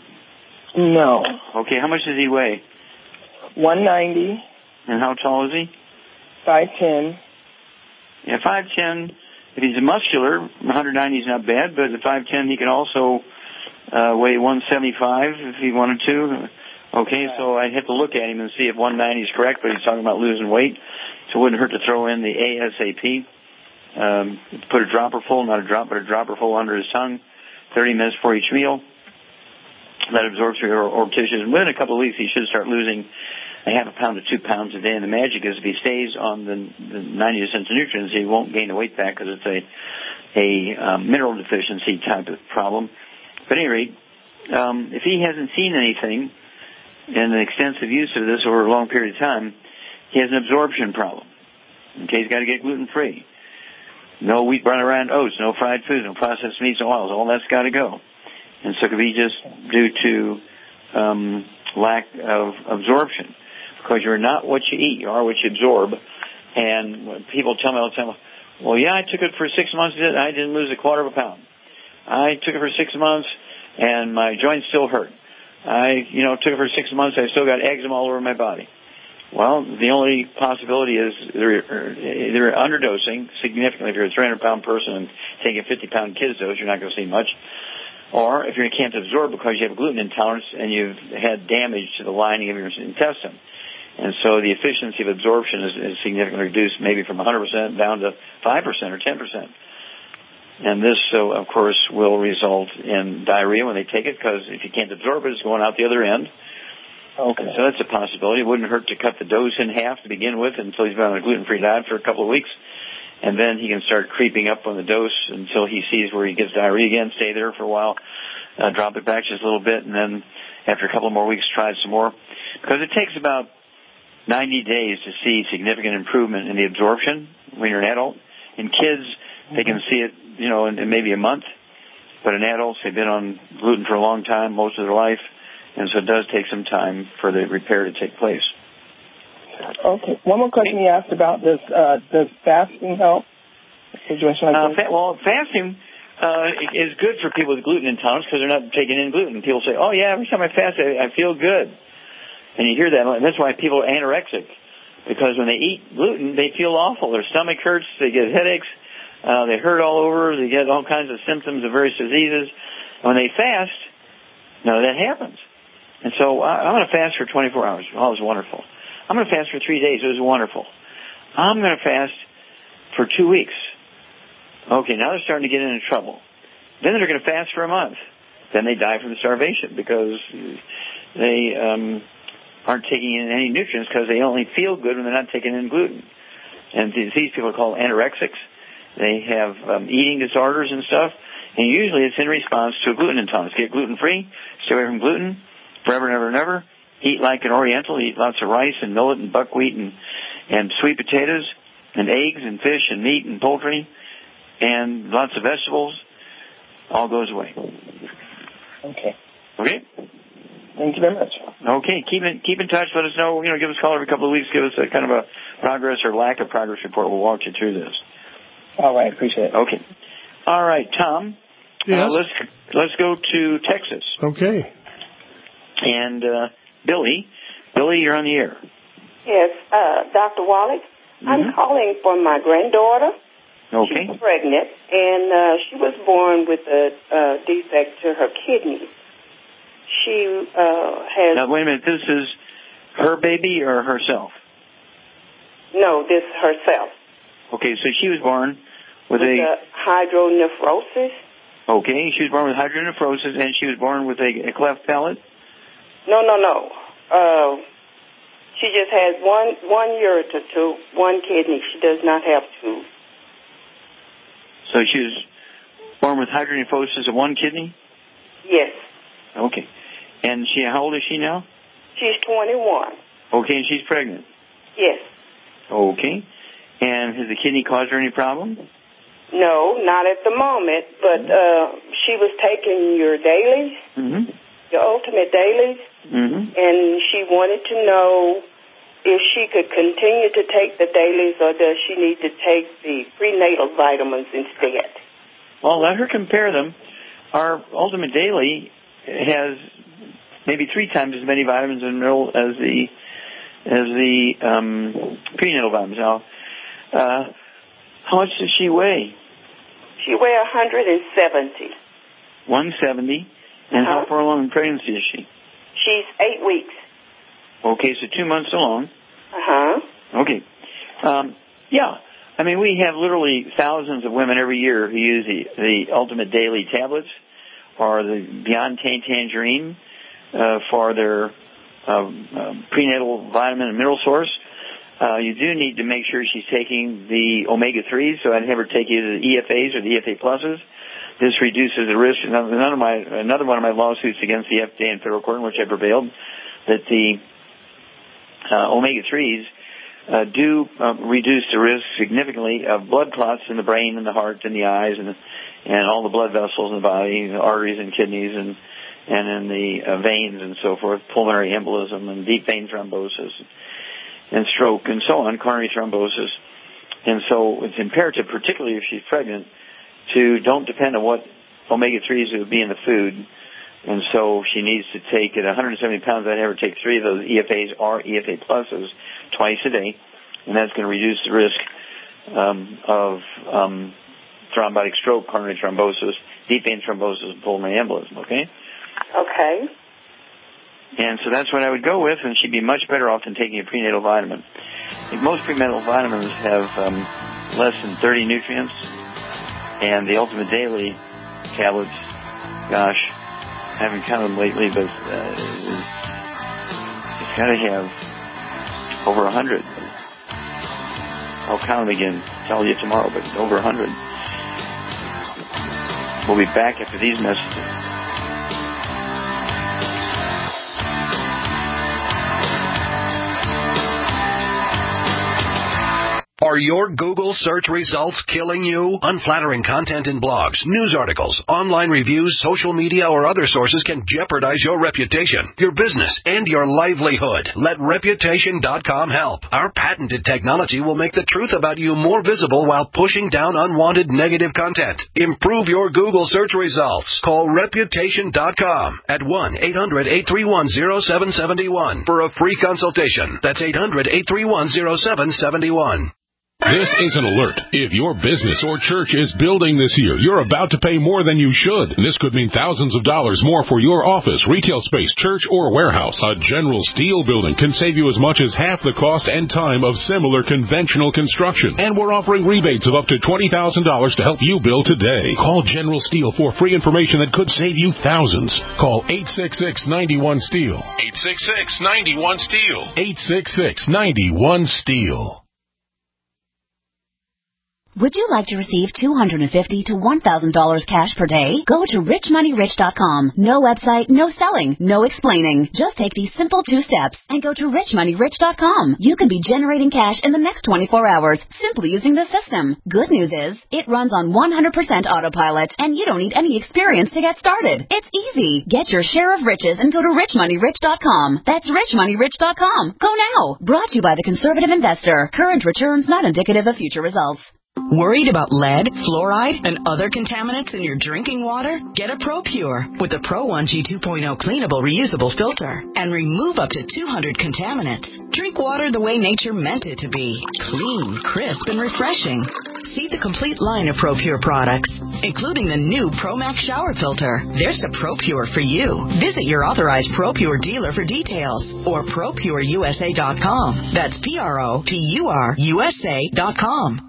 No. Okay, how much does he weigh? one ninety. And how tall is he? five ten. Yeah, five ten. If he's muscular, one ninety is not bad, but at five ten he can also uh, weigh one seventy-five if he wanted to. Okay, so I'd have to look at him and see if one ninety is correct, but he's talking about losing weight, so it wouldn't hurt to throw in the A S A P. Um, put a dropper full, not a drop, but a dropper full under his tongue, thirty minutes before each meal. That absorbs through your orb tissues. And within a couple of weeks, he should start losing a half a pound to two pounds a day. And the magic is if he stays on the, the ninety percent of nutrients, he won't gain the weight back, because it's a, a um, mineral deficiency type of problem. But at any rate, um, if he hasn't seen anything in the extensive use of this over a long period of time, he has an absorption problem. Okay, he's got to get gluten-free. No wheat, barley, rye, and oats, no fried foods, no processed meats, no oils. All that's got to go. And so it could be just due to um, lack of absorption, because you're not what you eat, you are what you absorb. And when people tell me all the time, well, yeah, I took it for six months, and I didn't lose a quarter of a pound. I took it for six months, and my joints still hurt. I, you know, took it for six months, I still got eczema all over my body. Well, the only possibility is they're, they're underdosing significantly. If you're a three hundred pound person and taking a fifty pound kid's dose, you're not going to see much. Or if you can't absorb because you have a gluten intolerance and you've had damage to the lining of your intestine. And so the efficiency of absorption is, is significantly reduced, maybe from one hundred percent down to five percent or ten percent. And this, so of course, will result in diarrhea when they take it, because if you can't absorb it, it's going out the other end. Okay. So that's a possibility. It wouldn't hurt to cut the dose in half to begin with until he's been on a gluten-free diet for a couple of weeks. And then he can start creeping up on the dose until he sees where he gets diarrhea again, stay there for a while, uh, drop it back just a little bit, and then after a couple more weeks, try some more. Because it takes about ninety days to see significant improvement in the absorption when you're an adult. In kids, they can see it, you know, in, in maybe a month. But in adults, they've been on gluten for a long time, most of their life. And so it does take some time for the repair to take place. Okay. One more question he asked about this. Uh, does fasting help? Situation like uh, this? fa- well, fasting uh, is good for people with gluten intolerance because they're not taking in gluten. People say, oh, yeah, every time I fast, I, I feel good. And you hear that. And that's why people are anorexic. Because when they eat gluten, they feel awful. Their stomach hurts. They get headaches. Uh, they hurt all over. They get all kinds of symptoms of various diseases. When they fast, none of that happens. And so I, I'm going to fast for twenty-four hours. Oh, it was wonderful. I'm going to fast for three days. It was wonderful. I'm going to fast for two weeks. Okay, now they're starting to get into trouble. Then they're going to fast for a month. Then they die from starvation because they um, aren't taking in any nutrients because they only feel good when they're not taking in gluten. And these people are called anorexics. They have um, eating disorders and stuff. And usually it's in response to a gluten intolerance. Get gluten-free, stay away from gluten, forever and ever and ever. Eat like an Oriental. Eat lots of rice and millet and buckwheat and, and sweet potatoes and eggs and fish and meat and poultry and lots of vegetables. All goes away. Okay. Okay? Thank you very much. Okay. Keep in, keep in touch. Let us know. You know, give us a call every couple of weeks. Give us a kind of a progress or lack of progress report. We'll walk you through this. All right. Appreciate it. Okay. All right, Tom. Yes. Uh, let's let's go to Texas. Okay. And uh, Billy, Billy, you're on the air. Yes, uh, Doctor Wallach. Mm-hmm. I'm calling for my granddaughter. Okay. She's pregnant, and uh, she was born with a uh, defect to her kidney. She uh, has. Now wait a minute. This is her baby or herself? No, this herself. Okay, so she was born with, with a, a hydronephrosis. Okay, she was born with hydronephrosis, and she was born with a, a cleft palate. No, no, no. Uh, she just has one one ureter to one kidney. She does not have two. So she was born with hydronephrosis of one kidney? Yes. Okay. And she, how old is she now? She's twenty-one. Okay, and she's pregnant? Yes. Okay. And has the kidney caused her any problem? No, not at the moment, but uh, she was taking your dailies, mm-hmm. your ultimate dailies, mm-hmm. and she wanted to know if she could continue to take the dailies or does she need to take the prenatal vitamins instead? Well, let her compare them. Our ultimate daily has maybe three times as many vitamins and minerals as the as the um, prenatal vitamins. Now, uh, how much does she weigh? She weighs one hundred seventy. one seventy. And uh-huh. how far along in pregnancy is she? She's eight weeks. Okay, so two months along. Uh-huh. Okay. Um, yeah. I mean, we have literally thousands of women every year who use the, the Ultimate Daily tablets or the Beyond Tangerine uh, for their uh, uh, prenatal vitamin and mineral source. Uh, you do need to make sure she's taking the omega threes, so I'd have her take either the E F As or the E F A pluses. This reduces the risk. None of my, another one of my lawsuits against the F D A and federal court in which I prevailed, that the uh, omega threes uh, do uh, reduce the risk significantly of blood clots in the brain and the heart and the eyes and and all the blood vessels in the body, the arteries and kidneys and and in the uh, veins and so forth, pulmonary embolism and deep vein thrombosis and stroke and so on, coronary thrombosis. And so it's imperative, particularly if she's pregnant, to don't depend on what omega threes would be in the food. And so she needs to take, at one hundred seventy pounds, I'd have her take three of those E F As or E F A pluses twice a day. And that's going to reduce the risk um, of um, thrombotic stroke, coronary thrombosis, deep vein thrombosis, and pulmonary embolism, okay? Okay. And so that's what I would go with, and she'd be much better off than taking a prenatal vitamin. Most prenatal vitamins have um, less than thirty nutrients. And the Ultimate Daily tablets, gosh, I haven't counted them lately, but uh, it's got to have over a hundred. I'll count them again, tell you tomorrow, but over a hundred. We'll be back after these messages. Are your Google search results killing you? Unflattering content in blogs, news articles, online reviews, social media, or other sources can jeopardize your reputation, your business, and your livelihood. Let Reputation dot com help. Our patented technology will make the truth about you more visible while pushing down unwanted negative content. Improve your Google search results. Call Reputation dot com at one eight hundred eight three one zero seven seven one for a free consultation. That's eight hundred eight three one zero seven seven one. This is an alert. If your business or church is building this year, you're about to pay more than you should. This could mean thousands of dollars more for your office, retail space, church, or warehouse. A General Steel building can save you as much as half the cost and time of similar conventional construction. And we're offering rebates of up to twenty thousand dollars to help you build today. Call General Steel for free information that could save you thousands. Call eight six six, nine one, STEEL. eight six six, nine one, STEEL. eight six six, nine one, STEEL. Would you like to receive two hundred fifty dollars to one thousand dollars cash per day? Go to rich money rich dot com. No website, no selling, no explaining. Just take these simple two steps and go to rich money rich dot com. You can be generating cash in the next twenty-four hours simply using the system. Good news is, it runs on one hundred percent autopilot and you don't need any experience to get started. It's easy. Get your share of riches and go to rich money rich dot com. That's rich money rich dot com. Go now. Brought to you by the Conservative Investor. Current returns not indicative of future results. Worried about lead, fluoride, and other contaminants in your drinking water? Get a ProPure with the Pro one G two point oh cleanable reusable filter and remove up to two hundred contaminants. Drink water the way nature meant it to be. Clean, crisp, and refreshing. See the complete line of ProPure products, including the new ProMax shower filter. There's a ProPure for you. Visit your authorized ProPure dealer for details or pro pure U S A dot com. That's P R O P U R U S A dot com.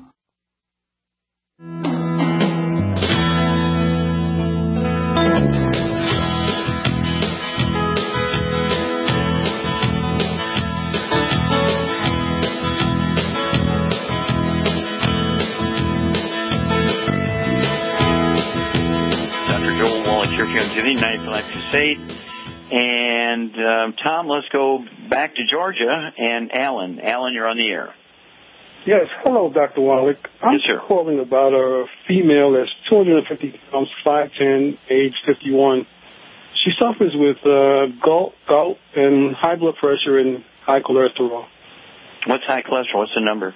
ninety for Life Crusade. And um, Tom, let's go back to Georgia and Alan. Alan, you're on the air. Yes, hello, Doctor Wallach. I'm yes, sir. calling about a female that's two hundred fifty pounds, five ten, age fifty-one. She suffers with uh, gout, gout and high blood pressure and high cholesterol. What's high cholesterol? What's the number?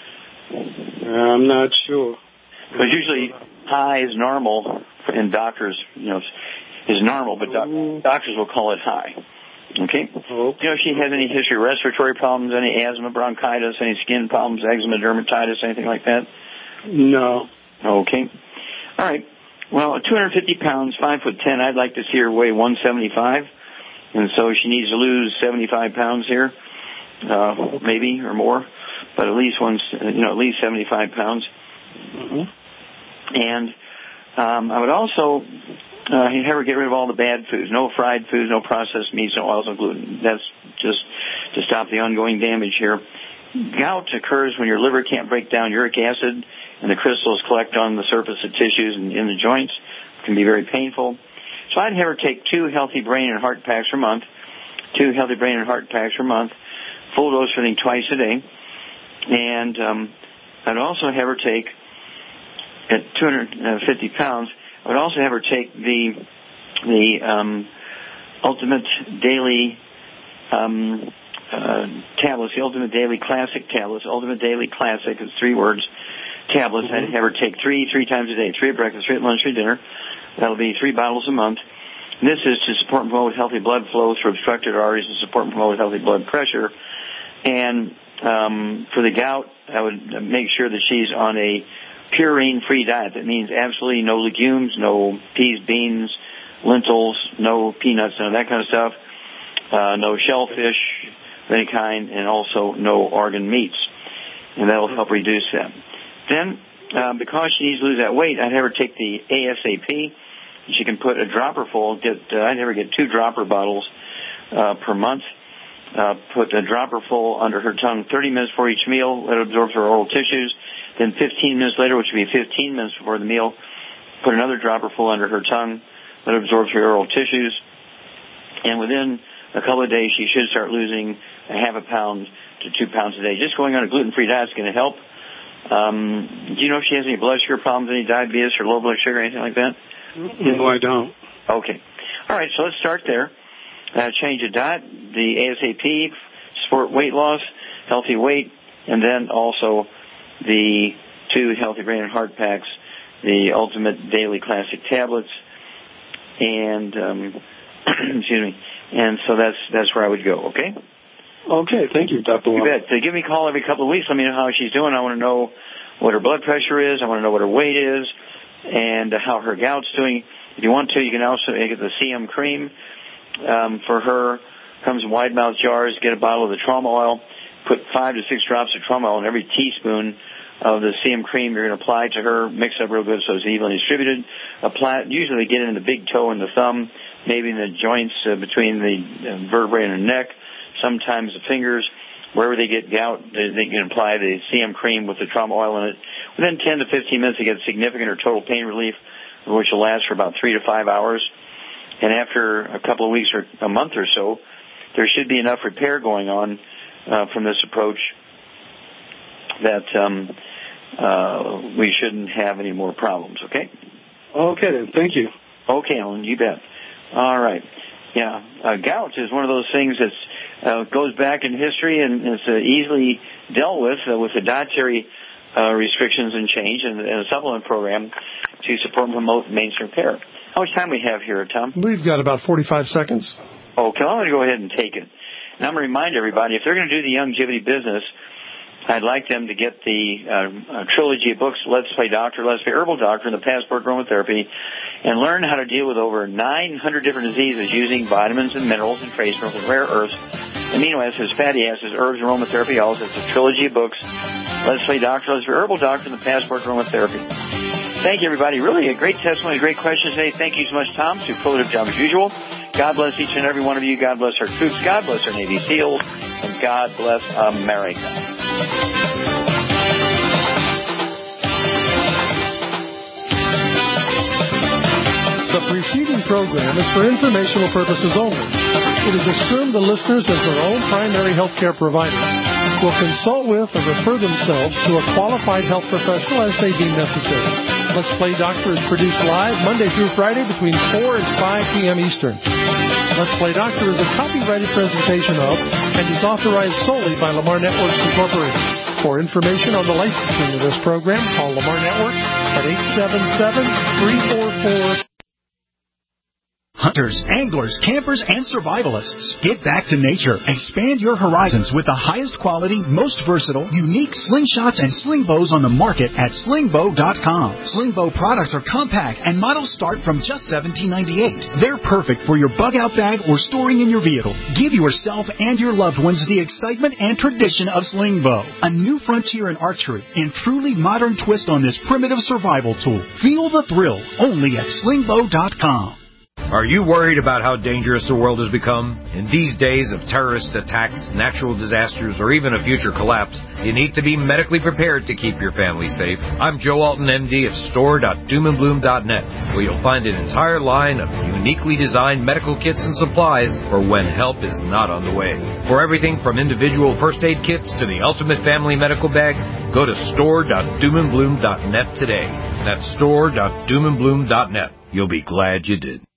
Uh, I'm not sure. Because usually high is normal in doctors, you know, is normal, but doc- doctors will call it high. Okay? Oh. You know, if she has any history of respiratory problems, any asthma, bronchitis, any skin problems, eczema, dermatitis, anything like that? No. Okay. All right. Well, two hundred fifty pounds, five foot ten, I'd like to see her weigh one seventy-five. And so she needs to lose seventy-five pounds here, uh, maybe, or more, but at least one, you know, at least seventy-five pounds. Mm-hmm. And um, I would also uh, have her get rid of all the bad foods. No fried foods, no processed meats, no oils, no gluten. That's just to stop the ongoing damage here. Gout occurs when your liver can't break down uric acid and the crystals collect on the surface of tissues and in the joints. It can be very painful. So I'd have her take two healthy brain and heart packs per month, two healthy brain and heart packs per month, full dose for twice a day. And um, I'd also have her take, at two hundred fifty pounds, I would also have her take the the um, Ultimate Daily um, uh, tablets, the Ultimate Daily Classic tablets, Ultimate Daily Classic, it's three words, tablets. Mm-hmm. I'd have her take three, three times a day, three at breakfast, three at lunch, three at dinner. That'll be three bottles a month. And this is to support and promote healthy blood flow through obstructed arteries and support and promote healthy blood pressure. And um, for the gout, I would make sure that she's on a purine-free diet. That means absolutely no legumes, no peas, beans, lentils, no peanuts, none of that kind of stuff, uh, no shellfish of any kind, and also no organ meats. And that will help reduce that. Then um, because she needs to lose that weight, I'd have her take the ASAP. She can put a dropper full. Get uh, I'd have her get two dropper bottles uh, per month. Uh, put a dropper full under her tongue thirty minutes before each meal. Let it absorb through her oral tissues. Then fifteen minutes later, which would be fifteen minutes before the meal, put another dropper full under her tongue. Let it absorb through her oral tissues. And within a couple of days, she should start losing a half a pound to two pounds a day. Just going on a gluten-free diet is going to help. Um, do you know if she has any blood sugar problems, any diabetes or low blood sugar, anything like that? No, I don't. Okay. All right, so let's start there. Uh, change of diet, the ASAP, support weight loss, healthy weight, and then also the two healthy brain and heart packs, the Ultimate Daily Classic tablets, and um, excuse me. And so that's that's where I would go. Okay. Okay. Thank you, Doctor You Wallach. bet. So give me a call every couple of weeks. Let me know how she's doing. I want to know what her blood pressure is. I want to know what her weight is, and how her gout's doing. If you want to, you can also get the C M cream um, for her. Comes in wide mouth jars. Get a bottle of the trauma oil. Put five to six drops of trauma oil in every teaspoon of the C M cream you're going to apply to her. Mix it up real good so it's evenly distributed. Apply it. Usually get it in the big toe and the thumb, maybe in the joints uh, between the uh, vertebrae and the neck. Sometimes the fingers. Wherever they get gout, they, they can apply the C M cream with the trauma oil in it. Within ten to fifteen minutes, they get significant or total pain relief, which will last for about three to five hours. And after a couple of weeks or a month or so, there should be enough repair going on uh, from this approach that um, uh, we shouldn't have any more problems, okay? Okay, then. Thank you. Okay, Alan, you bet. All right. Yeah, uh, gout is one of those things that uh, goes back in history and is uh, easily dealt with uh, with the dietary uh, restrictions and change and, and a supplement program to support and promote mainstream care. How much time we have here, Tom? We've got about forty-five seconds. Okay, I'm going to go ahead and take it. And I'm going to remind everybody, if they're going to do the longevity business, I'd like them to get the uh, uh, trilogy of books, Let's Play Doctor, Let's Play Herbal Doctor, and the Passport Aromatherapy, and learn how to deal with over nine hundred different diseases using vitamins and minerals and trace minerals and rare earths, amino acids, fatty acids, herbs, aromatherapy. Also, it's a trilogy of books, Let's Play Doctor, Let's Play Herbal Doctor, and the Passport Aromatherapy. Thank you, everybody. Really a great testimony, great questions today. Thank you so much, Tom. Superlative job as usual. God bless each and every one of you. God bless our troops. God bless our Navy SEALs. And God bless America. The preceding program is for informational purposes only. It is assumed the listeners, as their own primary health care provider, will consult with or refer themselves to a qualified health professional as they deem necessary. Let's Play Doctor is produced live Monday through Friday between four and five p.m. Eastern. Let's Play Doctor is a copyrighted presentation of and is authorized solely by Lamar Networks Incorporated. For information on the licensing of this program, call Lamar Networks at eight seven seven, three four four Hunters, anglers, campers, and survivalists. Get back to nature. Expand your horizons with the highest quality, most versatile, unique slingshots and sling bows on the market at sling bow dot com. Sling bow products are compact and models start from just seventeen ninety-eight. They're perfect for your bug-out bag or storing in your vehicle. Give yourself and your loved ones the excitement and tradition of sling bow. A new frontier in archery and truly modern twist on this primitive survival tool. Feel the thrill only at sling bow dot com. Are you worried about how dangerous the world has become? In these days of terrorist attacks, natural disasters, or even a future collapse, you need to be medically prepared to keep your family safe. I'm Joe Alton, M D of store dot doom and bloom dot net, where you'll find an entire line of uniquely designed medical kits and supplies for when help is not on the way. For everything from individual first aid kits to the ultimate family medical bag, go to store dot doom and bloom dot net today. That's store dot doom and bloom dot net. You'll be glad you did.